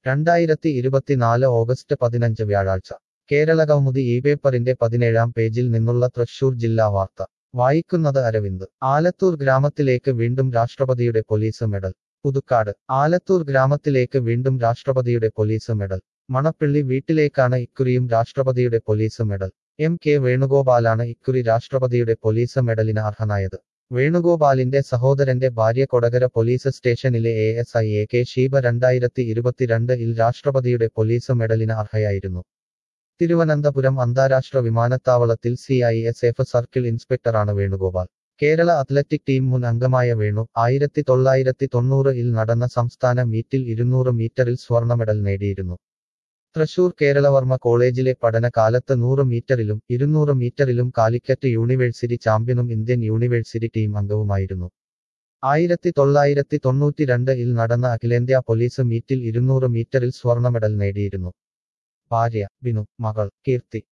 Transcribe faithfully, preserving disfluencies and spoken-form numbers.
രണ്ടായിരത്തി ഇരുപത്തിനാല് ഓഗസ്റ്റ് പതിനഞ്ച് വ്യാഴാഴ്ച കേരളകൗമുദി ഈ പേപ്പറിന്റെ പതിനേഴാം പേജിൽ നിന്നുള്ള തൃശൂർ ജില്ലാ വാർത്ത വായിക്കുന്നത് അരവിന്ദ്. ആലത്തൂർ ഗ്രാമത്തിലേക്ക് വീണ്ടും രാഷ്ട്രപതിയുടെ പോലീസ് മെഡൽ. പുതുക്കാട്. ആലത്തൂർ ഗ്രാമത്തിലേക്ക് വീണ്ടും രാഷ്ട്രപതിയുടെ പോലീസ് മെഡൽ. മണപ്പിള്ളി വീട്ടിലേക്കാണ് ഇക്കുറിയും രാഷ്ട്രപതിയുടെ പോലീസ് മെഡൽ. എം കെ വേണുഗോപാലാണ് ഇക്കുറി രാഷ്ട്രപതിയുടെ പോലീസ് മെഡലിന് അർഹനായത്. വേണുഗോപാലിന്റെ സഹോദരന്റെ ഭാര്യ കൊടകര പോലീസ് സ്റ്റേഷനിലെ A S I A K Sheeba രണ്ടായിരത്തി ഇരുപത്തിരണ്ട് ഇൽ രാഷ്ട്രപതിയുടെ പോലീസ് മെഡലിന് അർഹയായിരുന്നു. തിരുവനന്തപുരം അന്താരാഷ്ട്ര വിമാനത്താവളത്തിൽ C I S F circle ഇൻസ്പെക്ടറാണ് വേണുഗോപാൽ. കേരള അത്ലറ്റിക് ടീം മുൻ അംഗമായ വേണു ആയിരത്തി തൊള്ളായിരത്തി തൊണ്ണൂറ് ഇൽ നടന്ന സംസ്ഥാന മീറ്റിൽ ഇരുന്നൂറ് മീറ്ററിൽ സ്വർണ്ണ മെഡൽ നേടിയിരുന്നു. തൃശൂർ കേരളവർമ്മ കോളേജിലെ പഠന കാലത്ത് നൂറ് മീറ്ററിലും ഇരുന്നൂറ് മീറ്ററിലും കാലിക്കറ്റ് യൂണിവേഴ്സിറ്റി ചാമ്പ്യനും ഇന്ത്യൻ യൂണിവേഴ്സിറ്റി ടീം അംഗവുമായിരുന്നു. ആയിരത്തി തൊള്ളായിരത്തി തൊണ്ണൂറ്റിരണ്ട് ഇൽ നടന്ന അഖിലേന്ത്യാ പോലീസ് മീറ്റിൽ ഇരുന്നൂറ് മീറ്ററിൽ സ്വർണ്ണ മെഡൽ നേടിയിരുന്നു. ഭാര്യ ബിനു, മകൾ കീർത്തി.